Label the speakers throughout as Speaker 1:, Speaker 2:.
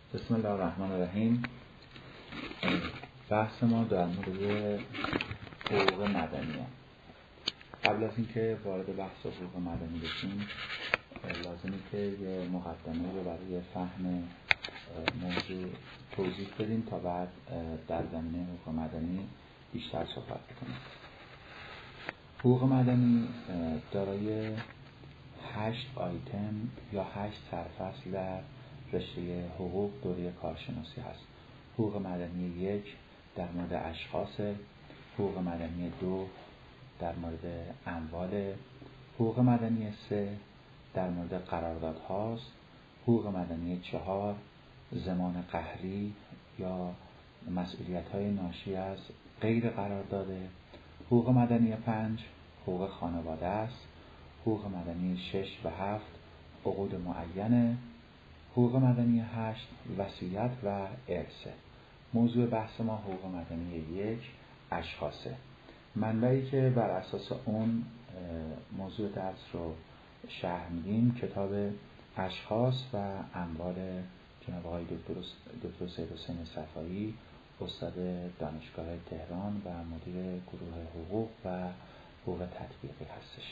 Speaker 1: بسم الله الرحمن الرحیم. بحث ما در مورد حقوق مدنیه. قبل از اینکه وارد بحث حقوق مدنی بشیم لازمه که یه مقدمه رو برای فهم موضوع توضیح بدیم تا بعد در زمینه حقوق مدنی بیشتر صحبت کنیم. حقوق مدنی دارای 8 آیتم یا 8 سرفصل در رشته حقوق دوره کارشناسی هست. حقوق مدنی 1 در مورد اشخاص، حقوق مدنی 2 در مورد اموال، حقوق مدنی 3 در مورد قراردادهاست، حقوق مدنی 4 ضمان قهری یا مسئولیت‌های ناشی از غیر قرارداده، حقوق مدنی 5 حقوق خانواده است، حقوق مدنی 6 و 7 عقود معینه، حقوق مدنی 8 وصیت و ارثه. موضوع بحث ما حقوق مدنی 1 اشخاصه. منبعی که بر اساس اون موضوع درس رو شرح میدیم کتاب اشخاص و اموال جناب آقای دکتر سید حسین صفایی، استاد دانشگاه تهران و مدیر گروه حقوق و حقوق تطبیقی هستش.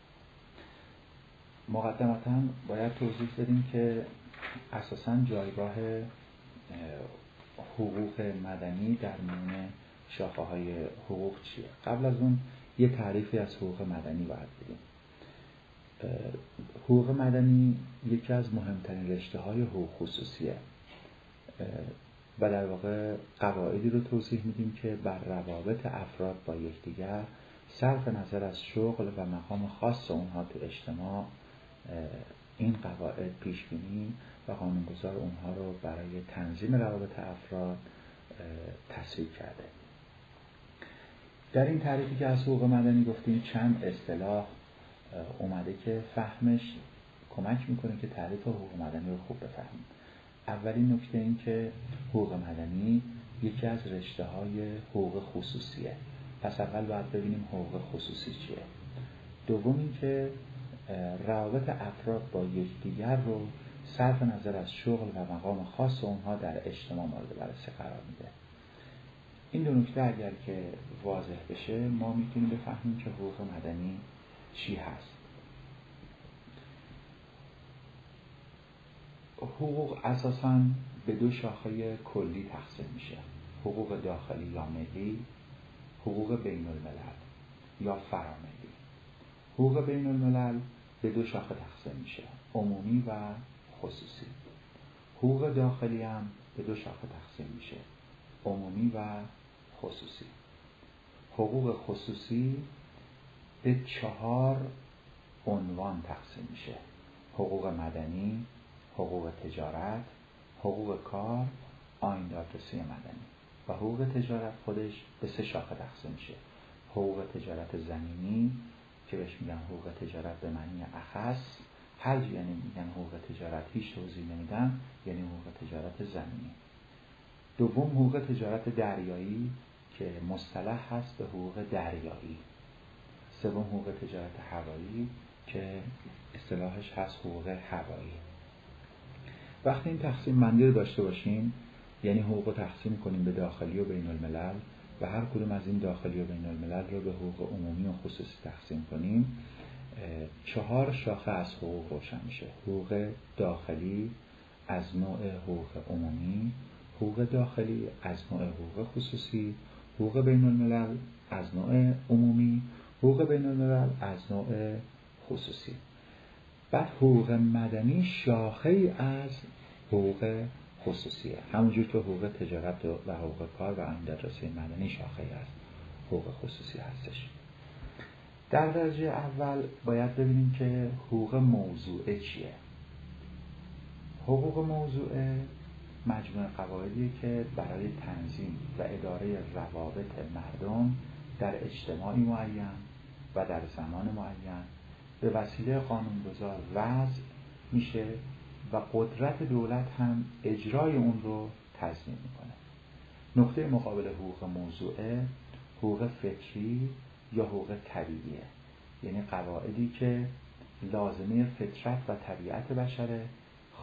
Speaker 1: مقدمتاً باید توضیح بدیم که اساساً جایگاه حقوق مدنی در میان شاخه‌های حقوق چیه؟ قبل از اون یه تعریفی از حقوق مدنی باید بدیم. حقوق مدنی یکی از مهمترین رشته‌های حقوق خصوصیه و در واقع قواعدی رو توضیح میدیم که بر روابط افراد با یکدیگر صرف نظر از شغل و مقام خاص اونها تو اجتماع این قواعد پیش بینی و قانونگذار اونها رو برای تنظیم روابط افراد تصویب کرده. در این تعریفی که از حقوق مدنی گفتیم چند اصطلاح اومده که فهمش کمک میکنه که تعریف حقوق مدنی رو خوب بفهمیم. اولین نکته این که حقوق مدنی یکی از رشته‌های حقوق خصوصیه. پس اول باید ببینیم حقوق خصوصی چیه. دوم این که روابط افراد با یکدیگر رو صرف نظر از شغل و مقام خاص اونها در اجتماع مورد بررسی قرار میده. این دو نکته اگر که واضح بشه ما میتونیم بفهمیم که حقوق مدنی چی هست. حقوق اساساً به دو شاخه کلی تقسیم میشه: حقوق داخلی یا ملی، حقوق بین الملل یا فراملی. حقوق بین الملل به دو شاخه تقسیم میشه: عمومی و خصوصی. حقوق داخلی هم به دو شاخه تقسیم میشه: عمومی و خصوصی. حقوق خصوصی به 4 عنوان تقسیم میشه: حقوق مدنی، حقوق تجارت، حقوق کار، آیین دادرسی مدنی. و حقوق تجارت خودش به 3 شاخه تقسیم میشه: حقوق تجارت زمینی که بهش میگن حقوق تجارت به معنی اخص، هر جا یعنی میگن حقوق تجارت هیچ توضیح نمیدن یعنی حقوق تجارت زمینی. دوم حقوق تجارت دریایی که مصطلح هست به حقوق دریایی. سوم حقوق تجارت هوایی که اصطلاحش هست حقوق هوایی. وقتی این تقسیم بندی رو داشته باشیم یعنی حقوق رو تقسیم کنیم به داخلی و بین الملل و هر کدوم از این داخلی و بین الملل رو به حقوق عمومی و خصوصی تقسیم کنیم 4 شاخه از حقوق روشن میشه: حقوق داخلی از نوع حقوق عمومی، حقوق داخلی از نوع حقوق خصوصی، حقوق بین الملل از نوع عمومی، حقوق بین الملل از نوع خصوصی. بعد حقوق مدنی شاخه از حقوق خصوصیه، همونجور که حقوق تجارت و حقوق کار و آیین دادرسی مدنی شاخه از حقوق خصوصی هستش. در درجه اول باید ببینیم که حقوق موضوعه چیه. حقوق موضوعه مجموعه قواعدیه که برای تنظیم و اداره روابط مردم در اجتماعی معین و در زمان معین به وسیله قانونگذار وضع میشه و قدرت دولت هم اجرای اون رو تضمین میکنه. نقطه مقابل حقوق موضوعه حقوق فطری یا حقوق طبیعیه، یعنی قواعدی که لازمه فطرت و طبیعت بشره،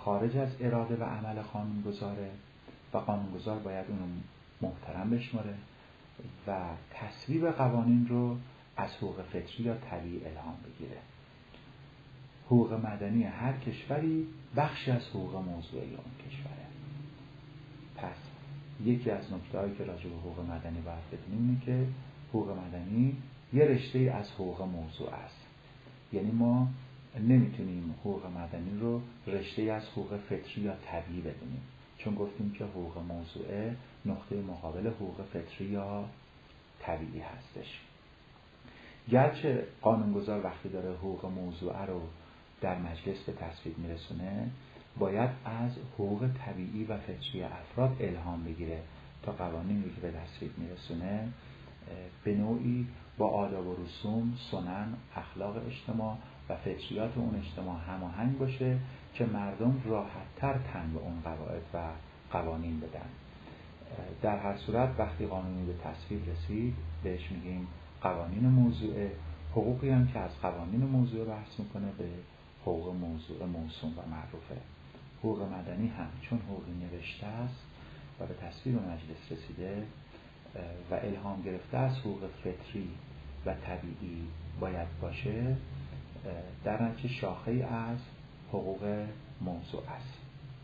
Speaker 1: خارج از اراده و عمل قانونگذاره و قانونگذار باید اونو محترم بشماره و تصویب قوانین رو از حقوق فطری یا طبیعی الهام بگیره. حقوق مدنی هر کشوری بخشی از حقوق موضوعی اون کشوره. پس یکی از نکته‌هایی که راجع به حقوق مدنی باید بدونیم اینه که حقوق مدنی یه رشته از حقوق موضوع است. یعنی ما نمیتونیم حقوق مدنی رو رشته از حقوق فطری یا طبیعی بدونیم، چون گفتیم که حقوق موضوعه نقطه مقابل حقوق فطری یا طبیعی هستش. گرچه قانونگذار وقتی داره حقوق موضوعه رو در مجلس به تصویب میرسونه، باید از حقوق طبیعی و فطری افراد الهام بگیره تا قوانینی که به تصویب میرسونه به نوعی با آداب و رسوم، سنن، اخلاق اجتماع و فطریات اون اجتماع هماهنگ باشه که مردم راحت‌تر تن به اون قواعد و قوانین بدن. در هر صورت وقتی قانونی به تصویب رسید بهش میگیم قوانین موضوعه. حقوقی هم که از قوانین موضوعه بحث میکنه به حقوق موضوع موسوم و معروفه. حقوق مدنی هم چون حقوقی نوشته است و به تصویب مجلس رسیده و الهام گرفته از حقوق فطری و طبیعی باید باشه، در نتیجه شاخه‌ای از حقوق موضوع است.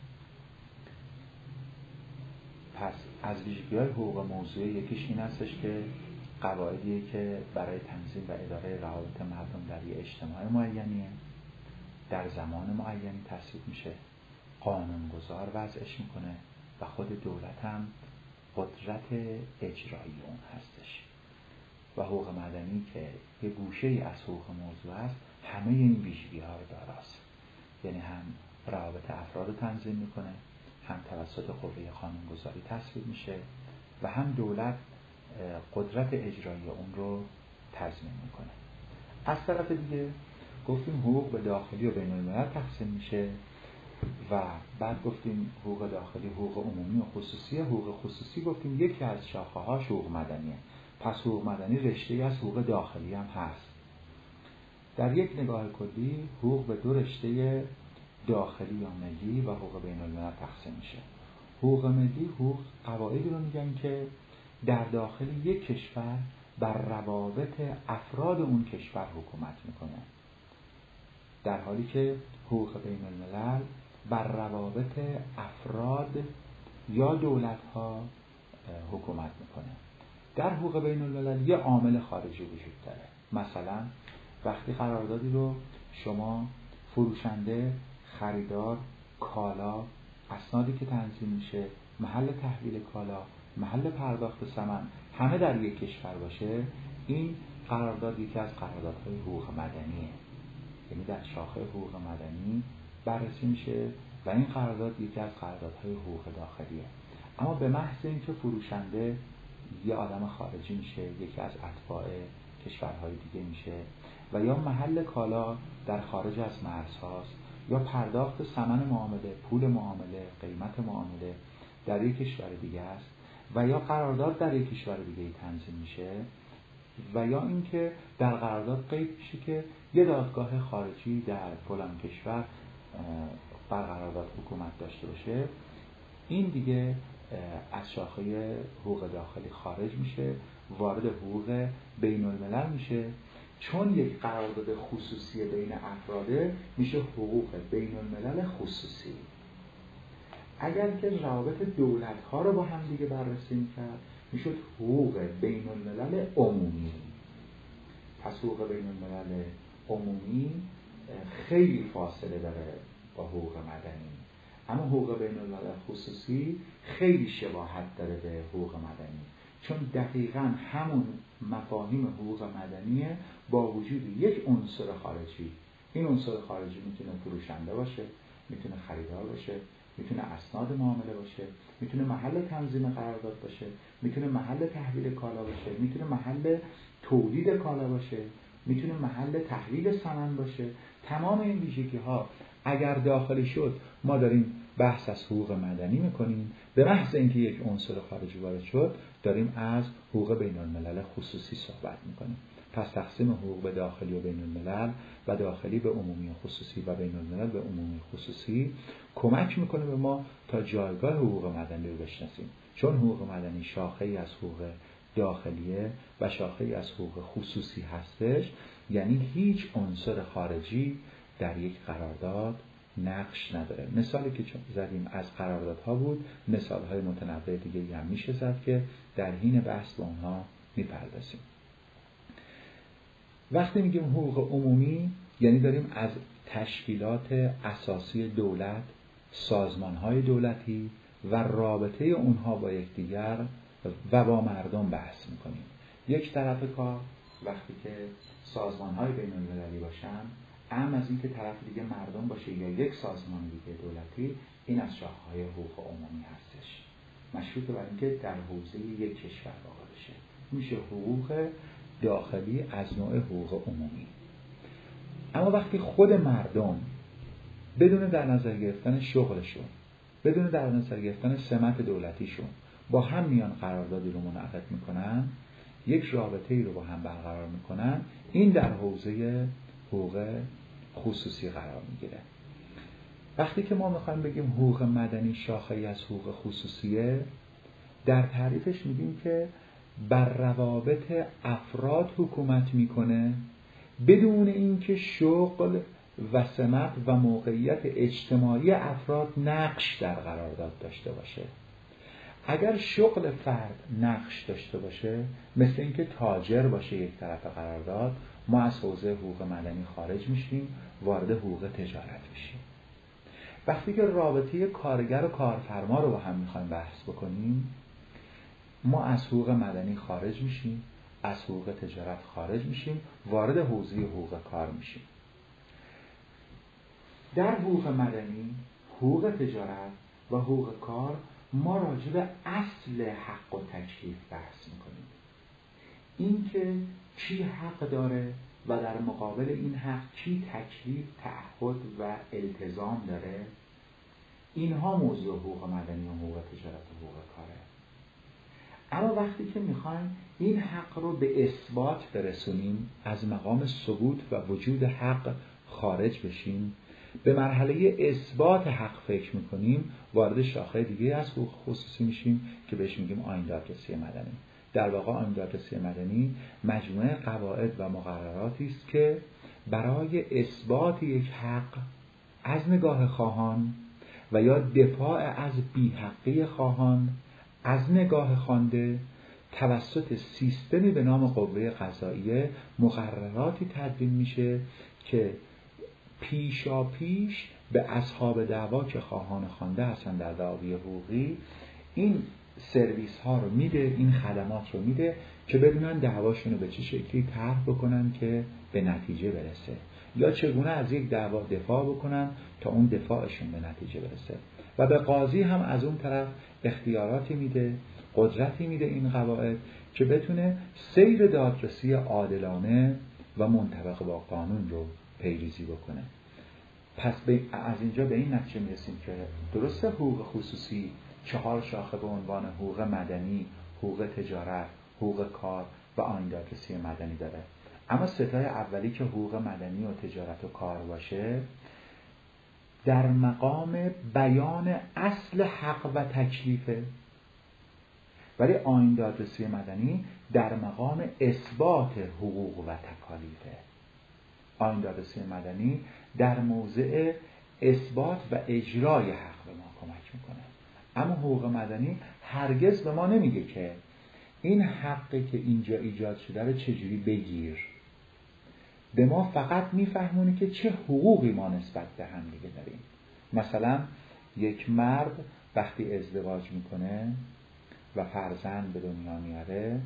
Speaker 1: پس از ویژگی‌های حقوق موضوعی یکیش این هستش که قواعدیه که برای تنظیم و اداره روابط مردم در یک اجتماع معینیه، در زمان معینی تصویب میشه، قانونگذار وضعش میکنه و خود دولت هم قدرت اجرایی اون هستش. و حقوق مدنی که یه گوشه‌ای از حقوق موضوع است همه این ویژگی‌ها رو داراست. یعنی هم روابط افراد رو تنظیم میکنه، هم توسط قوه قانونگذاری تصویب میشه و هم دولت قدرت اجرایی اون رو تضمین میکنه. از طرف دیگه گفتیم حقوق به داخلی و بین الملل تقسیم میشه و بعد گفتیم حقوق داخلی حقوق عمومی و خصوصی. حقوق خصوصی گفتیم یکی از شاخه‌هاش حقوق مدنیه. پس حقوق مدنی رشته‌ای از حقوق داخلی هم هست. در یک نگاه کلی حقوق به دو رشته داخلی یا ملی و حقوق بین الملل تقسیم میشه. حقوق ملی حقوق قواعدی رو میگن که در داخل یک کشور بر روابط افراد اون کشور حکومت میکنه، در حالی که حقوق بین الملل بر روابط افراد یا دولت‌ها حکومت میکنه. در حقوق بین الملل یه عامل خارجی وجود داره. مثلا وقتی قراردادی رو شما فروشنده، خریدار، کالا، اسنادی که تنظیم میشه، محل تحویل کالا، محل پرداخت ثمن همه در یک کشور باشه، این قرارداد یکی از قراردادهای حقوق مدنیه. یعنی در شاخه حقوق مدنی بررسی میشه و این قرارداد یکی از قراردادهای حقوق داخلیه. اما به محض اینکه فروشنده یه آدم خارجی میشه، یکی از اتباع کشورهای دیگه میشه و یا محل کالا در خارج از مرزهاست یا پرداخت ثمن معامله، پول معامله، قیمت معامله در یک کشور دیگه است و یا قرارداد در یک کشور دیگه تنظیم میشه و یا اینکه در قرارداد قید میشه که یه دادگاه خارجی در فلان کشور بر قرارداد حکومت داشته باشه، این دیگه از شاخه حقوق داخلی خارج میشه، وارد حقوق بین الملل میشه. چون یک قرارداد خصوصی بین افراده میشه حقوق بین الملل خصوصی. اگر که روابط دولت ها رو با هم دیگه بررسی میکرد میشد حقوق بین الملل عمومی. پس حقوق بین الملل عمومی خیلی فاصله داره با حقوق مدنی، اما حقوق بین الملل خصوصی خیلی شباهت داره به حقوق مدنی، چون دقیقاً همون مفاهیم حقوق مدنیه با وجود یک عنصر خارجی. این عنصر خارجی میتونه فروشنده باشه، میتونه خریدار باشه، میتونه اسناد معامله باشه، میتونه محل تنظیم قرارداد باشه، میتونه محل تحویل کالا باشه، میتونه محل تولید کالا باشه، میتونه محل تحویل ثمن باشه. تمام این ویژگی‌ها اگر داخلی شد ما داریم بحث از حقوق مدنی میکنیم. به محض اینکه یک عنصر خارجی وارد شد داریم از حقوق بین الملل خصوصی صحبت میکنیم. پس تقسیم حقوق به داخلی و بین الملل و داخلی به عمومی و خصوصی و بین الملل به عمومی و خصوصی کمک میکنه به ما تا جایگاه حقوق مدنی رو بشناسیم. چون حقوق مدنی شاخه‌ای از حقوق داخلیه و شاخه‌ای از حقوق خصوصی هستش، یعنی هیچ عنصر خارجی در یک قرارداد نقش نداره. مثالی که زدیم از قراردادها بود، مثالهای متنوع دیگه هم میشه زد که در حین بحث به اونها میپردازیم. وقتی میگیم حقوق عمومی یعنی داریم از تشکیلات اساسی دولت، سازمانهای دولتی و رابطه اونها با یکدیگر و با مردم بحث میکنیم. یک طرف کار وقتی که سازمانهای بین المللی باشن، اهم از این که طرف دیگه مردم باشه یا یک سازمان دیگه دولتی، این از شاخه‌های حقوق عمومی هستش. مشروط بر اینکه در حوزه یک کشور واقع بشه. میشه حقوق داخلی از نوع حقوق عمومی. اما وقتی خود مردم بدون در نظر گرفتن شغلشون، بدون در نظر گرفتن سمت دولتیشون با هم میان قراردادی رو منعقد میکنن، یک رابطه‌ای رو با هم برقرار میکنن، این در حوزه حقوق خصوصی قرار میگیره. وقتی که ما میخوایم بگیم حقوق مدنی شاخه‌ای از حقوق خصوصیه، در تعریفش میگیم که بر روابط افراد حکومت میکنه بدون اینکه شغل و سمت و موقعیت اجتماعی افراد نقش در قرارداد داشته باشه. اگر شغل فرد نقش داشته باشه، مثل اینکه تاجر باشه یک طرف قرارداد، ما از حوزه حقوق مدنی خارج میشیم، وارد حقوق تجارت میشیم. وقتی که رابطه کارگر و کارفرما رو با هم میخوایم بحث بکنیم، ما از حقوق مدنی خارج میشیم، از حقوق تجارت خارج میشیم، وارد حوزه حقوق کار میشیم. در حقوق مدنی، حقوق تجارت و حقوق کار ما راجع به اصل حق و تکلیف بحث میکنیم. این که کی حق داره و در مقابل این حق کی تکلیف، تعهد و التزام داره، اینها موضوع حقوق مدنی و حقوق تجارت و حقوق کاره. اما وقتی که میخوایم این حق رو به اثبات برسونیم، از مقام ثبوت و وجود حق خارج بشیم، به مرحله اثبات حق فکر میکنیم، وارد شاخه دیگه از حقوق خصوصی میشیم که بهش میگیم آیین دادرسی مدنی. در واقع آیین دادرسی مدنی مجموعه قواعد و مقرراتی است که برای اثبات یک حق از نگاه خواهان و یا دفاع از بی‌حقی خواهان از نگاه خوانده توسط سیستمی به نام قوه قضاییه مقرراتی تدوین میشه که پیشا پیش به اصحاب دعوا که خواهان خوانده هستن در دعاوی حقوقی این سرویس ها رو میده، این خدمات رو میده که بدونن دعواشون رو به چه شکلی طرح بکنن که به نتیجه برسه، یا چگونه از یک دعوا دفاع بکنن تا اون دفاعشون به نتیجه برسه. و به قاضی هم از اون طرف اختیاراتی میده، قدرتی میده این قواعد که بتونه سیر دادرسی عادلانه و منطبق با قانون رو پیریزی بکنه. پس از اینجا به این نتیجه میرسیم که درسته حقوق خصوصی 4 شاخه به عنوان حقوق مدنی، حقوق تجارت، حقوق کار و آیین دادرسی مدنی داره، اما ستای اولی که حقوق مدنی و تجارت و کار باشه در مقام بیان اصل حق و تکلیفه، ولی آیین دادرسی مدنی در مقام اثبات حقوق و تکالیفه. آیین دادرسی مدنی در موضع اثبات و اجرای حق به ما کمک میکنه، اما حقوق مدنی هرگز به ما نمیگه که این حقی که اینجا ایجاد شده رو چجوری بگیر. به ما فقط میفهمونه که چه حقوقی ما نسبت به هم دیگه داریم. مثلا یک مرد وقتی ازدواج میکنه و فرزند به دنیا میاره،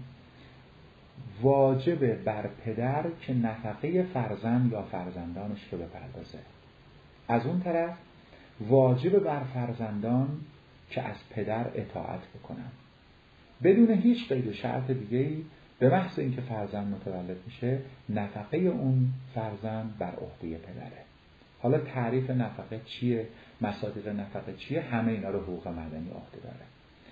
Speaker 1: واجبه بر پدر که نفقه فرزند یا فرزندانش رو بپردازه. از اون طرف واجبه بر فرزندان که از پدر اطاعت بکنن بدون هیچ قید و شرط دیگه‌ای. به محض اینکه فرزند متولد میشه نفقه اون فرزند بر عهده پدره. حالا تعریف نفقه چیه، مصادیق نفقه چیه، همه اینا رو حقوق مدنی عهده داره.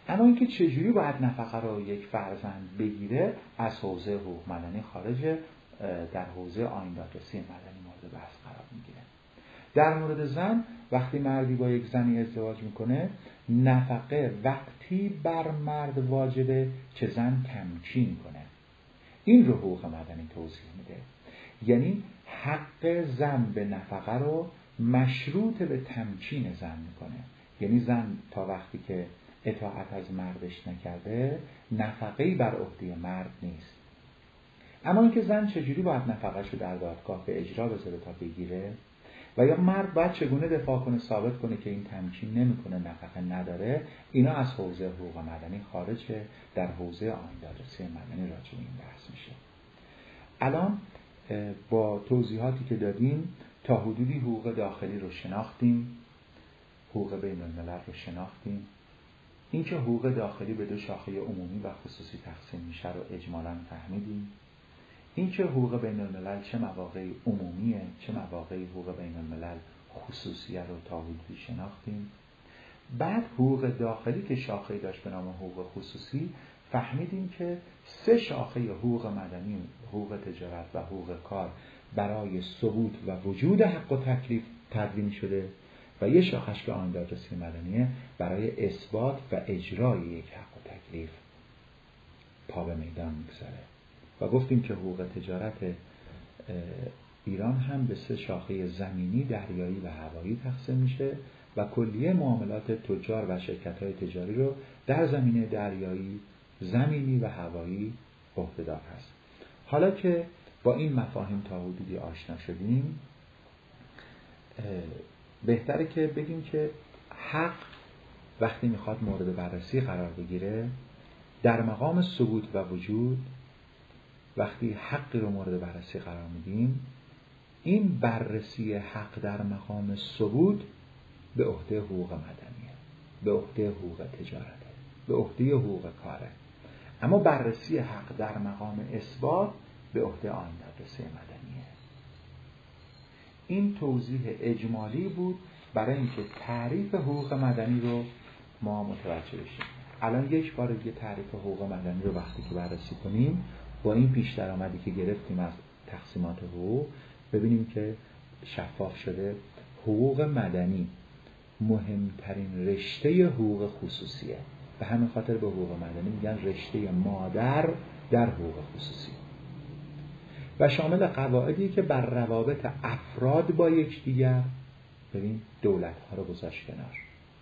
Speaker 1: اما اینکه چجوری باید نفقه رو یک فرزند بگیره از حوزه حقوق مدنی خارجه، در حوزه آیین دادرسی مدنی مورد بحث قرار میگیره. در مورد زن، وقتی مردی با یک زنی ازدواج میکنه، نفقه وقتی بر مرد واجبه که زن تمکین کنه. این رو حقوق مدنی توضیح میده. یعنی حق زن به نفقه رو مشروط به تمکین زن میکنه. یعنی زن تا وقتی که اطاعت از مردش نکرده، نفقه‌ای بر عهده مرد نیست. اما اینکه زن چجوری باید نفقه‌ش رو در دادگاه به اجرا بذاره تا بگیره، و یا مرد باید چگونه دفاع کنه، ثابت کنه که این تمکین نمیکنه، نفقه نداره، اینا از حوزه حقوق مدنی خارجه، در حوزه آیین دادرسی مدنی راجع به این بحث میشه. الان با توضیحاتی که دادیم تا حدودی حقوق داخلی رو شناختیم، حقوق بین الملل رو شناختیم. اینکه حقوق داخلی به دو شاخه عمومی و خصوصی تقسیم میشه رو اجمالاً فهمیدیم. اینکه حقوق بین الملل چه مواقعی عمومیه، چه مواقعی حقوق بین الملل خصوصیه رو تا حدودی شناختیم. بعد حقوق داخلی که شاخه‌ای داشت به نام حقوق خصوصی، فهمیدیم که 3 شاخه حقوق مدنی، حقوق تجارت و حقوق کار برای ثبوت و وجود حق و تکلیف تدوین شده و یه شاخش که آیین دادرسی مدنیه برای اثبات و اجرای یک حق و تکلیف پا به میدان میگذاره. و گفتیم که حقوق تجارت ایران هم به 3 شاخه زمینی، دریایی و هوایی تقسیم میشه و کلیه معاملات تجار و شرکت‌های تجاری رو در زمینه دریایی، زمینی و هوایی عهده‌دار هست. حالا که با این مفاهیم تا حدودی آشنا شدیم، بهتره که بگیم که حق وقتی میخواد مورد بررسی قرار بگیره، در مقام ثبوت و وجود، وقتی حقی رو مورد بررسی قرار میدیم، این بررسی حق در مقام ثبوت به عهده حقوق مدنیه، به عهده حقوق تجارته، به عهده حقوق کاره. اما بررسی حق در مقام اثبات به عهده آیین دادرسی مدنیه. این توضیح اجمالی بود برای اینکه تعریف حقوق مدنی رو ما متوجه بشیم. الان یک بار دیگه تعریف حقوق مدنی رو وقتی که بررسی کنیم، با این پیش درآمدی که گرفتیم از تقسیمات حقوق، ببینیم که شفاف شده. حقوق مدنی مهمترین رشته حقوق خصوصیه. به همین خاطر به حقوق مدنی میگن رشته مادر در حقوق خصوصی و شامل قواعدی که بر روابط افراد با یکدیگر، ببین دولت ها رو گذاشت کنار،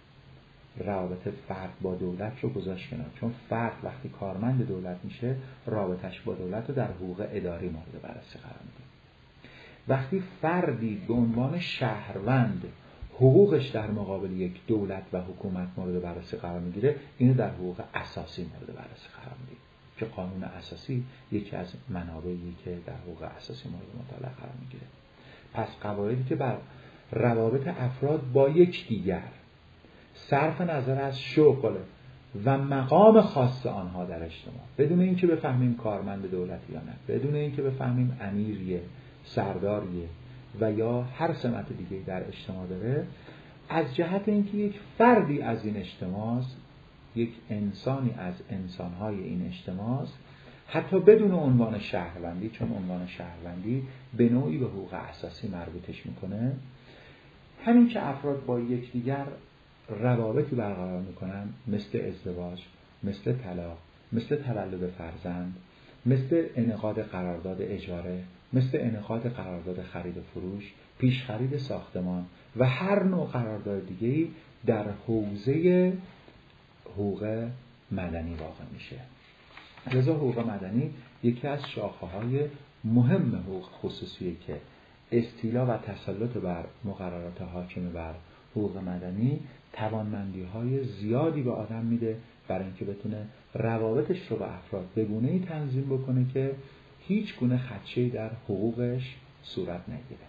Speaker 1: روابط فرد با دولت رو گذاشت کنار، چون فرد وقتی کارمند دولت میشه، رابطش با دولت رو در حقوق اداری مورد بررسی قرار میده. وقتی فردی به عنوان شهروند حقوقش در مقابل یک دولت و حکومت مورد بررسی قرار میگیره، اینو در حقوق اساسی مورد بررسی قرار میده که قانون اساسی یکی از منابعی که در حقوق اساسی مورد مطالعه قرار میگیره. پس قواعدی که بر روابط افراد با یکدیگر صرف نظر از شغل و مقام خاص آنها در اجتماع، بدون اینکه بفهمیم کارمند دولتی یا نه، بدون اینکه بفهمیم امیریه، سرداریه و یا هر سمت دیگه در اجتماع داره، از جهت اینکه یک فردی از این اجتماع، یک انسانی از انسانهای این اجتماع، حتی بدون عنوان شهروندی، چون عنوان شهروندی به نوعی به حقوق اساسی مربوطش میکنه، همین که افراد با یکدیگر روابطی برقرار میکنن، مثل ازدواج، مثل طلاق، مثل تولد فرزند، مثل انعقاد قرارداد اجاره، مثل انعقاد قرارداد خرید و فروش، پیش خرید ساختمان و هر نوع قرارداد دیگه‌ای در حوزه حقوق مدنی واقع میشه. لذا حقوق مدنی یکی از شاخه‌های مهم حقوق خصوصیه که استیلا و تسلط بر مقررات حاکم بر حقوق مدنی توانمندی‌های زیادی به آدم میده برای اینکه بتونه روابطش رو با افراد به گونه‌ای تنظیم بکنه که هیچ گونه خدشه‌ای در حقوقش صورت نگیره.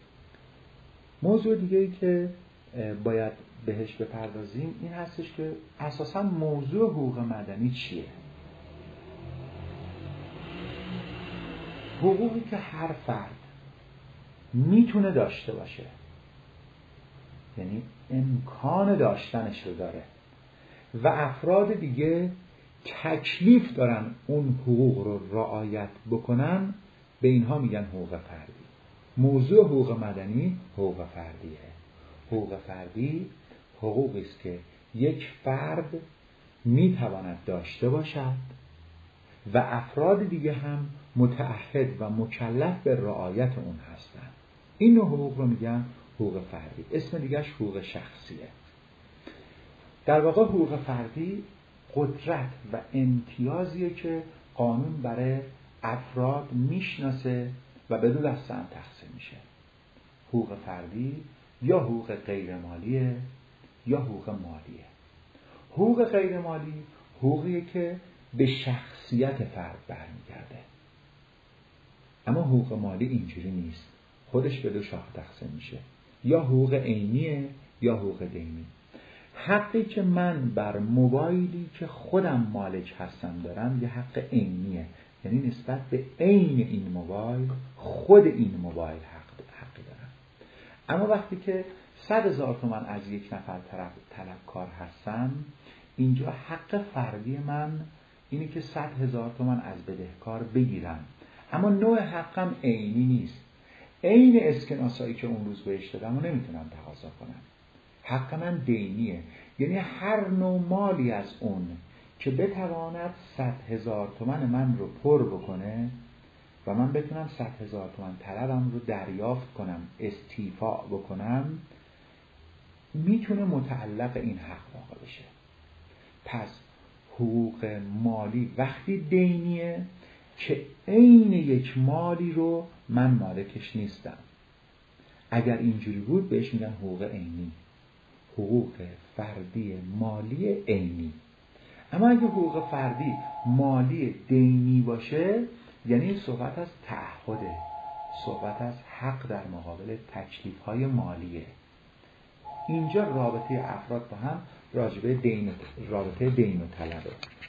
Speaker 1: موضوع دیگه‌ای که باید بهش بپردازیم این هستش که اساساً موضوع حقوق مدنی چیه؟ حقوقی که هر فرد میتونه داشته باشه، یعنی امکان داشتنش رو داره و افراد دیگه تکلیف دارن اون حقوق رو رعایت بکنن، به اینها میگن حقوق فردی. موضوع حقوق مدنی حقوق فردیه. حقوق فردی حقوقی است که یک فرد میتواند داشته باشد و افراد دیگه هم متعهد و مکلف به رعایت اون هستند. این نوع حقوق رو میگن حقوق فردی. اسم دیگهش حقوق شخصیه. در واقع حقوق فردی قدرت و امتیازیه که قانون برای افراد میشناسه و به دو دسته هم تقسیم میشه. حقوق فردی یا حقوق غیر مالیه یا حقوق مالیه. حقوق غیر مالی حقوقیه که به شخصیت فرد برمیگرده. اما حقوق مالی اینجوری نیست. خودش به دو شاخه تقسیم میشه. یا حقوق عینیه یا حقوق دینی. حقی که من بر موبایلی که خودم مالک هستم دارم یه حق عینیه، یعنی نسبت به عین این موبایل، خود این موبایل حقی دارم. اما وقتی که 100,000 تومان از یک نفر طلبکار هستم، اینجا حق فردی من اینه که 100,000 تومان از بدهکار بگیرم، اما نوع حقم عینی نیست. عین اسکناسایی که اون روز بهش دادم و نمیتونم تقاضا کنم. حق من دینیه، یعنی هر نوع مالی از اون که بتواند 100,000 تومان من رو پر بکنه و من بتونم 100,000 تومان طلبم رو دریافت کنم، استیفاء بکنم، میتونه متعلق این حق واقع بشه. پس حقوق مالی وقتی دینیه که عین یک مالی رو من مالکش نیستم. اگر اینجوری بود بهش میگن حقوق عینی، حقوق فردی مالی عینی. اما اگه حقوق فردی مالی دینی باشه، یعنی صحبت از تعهده، صحبت از حق در مقابل تکلیف‌های مالیه. اینجا رابطه افراد با هم رابطه دین و طلبه.